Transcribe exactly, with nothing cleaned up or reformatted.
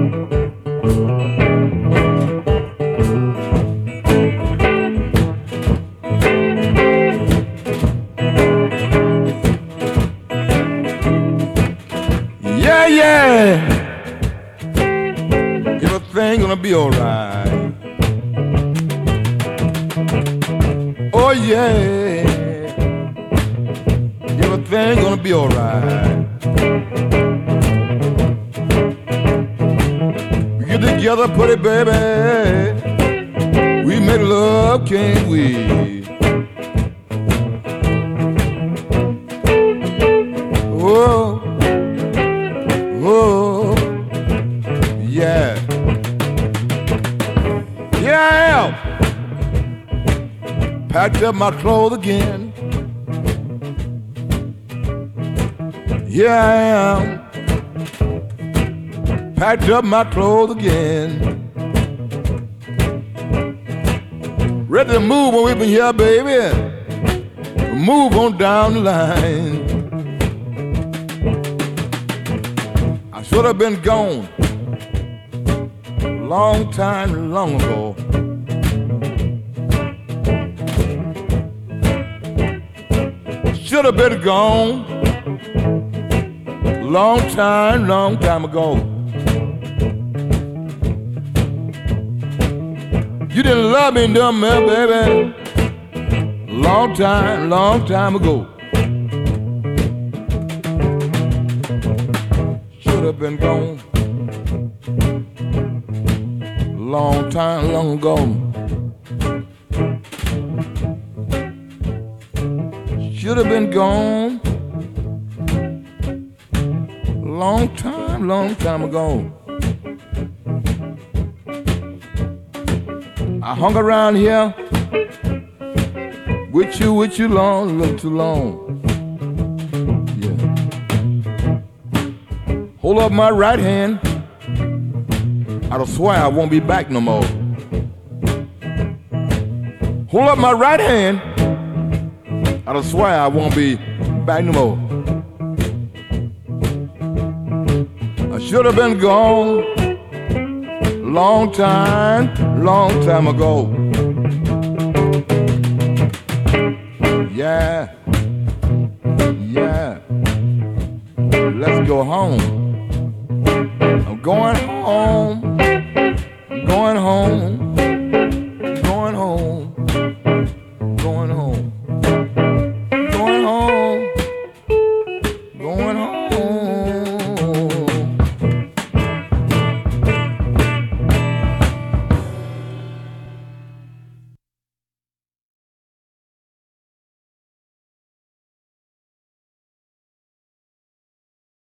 Yeah, yeah, everything gonna be alright. Oh yeah, everything gonna be alright. We get together, put it, baby. We make love, can't we? Oh, oh, yeah. Yeah, I am. Packed up my clothes again. Here I am. Packed up my clothes again. Ready to move when we've been here, baby. Move on down the line. I should have been gone long time, long ago. Should have been gone long time, long time ago. You didn't love me no more, baby. Long time, long time ago. Should have been gone long time, long ago. Should have been gone long time, long time ago. I hung around here with you, with you long, a little too long. Yeah. Hold up my right hand. I'd swear I won't be back no more. Hold up my right hand. I'd swear I won't be back no more. I should have been gone long time, long time ago. Yeah, yeah. Let's go home. I'm going home. I'm going home.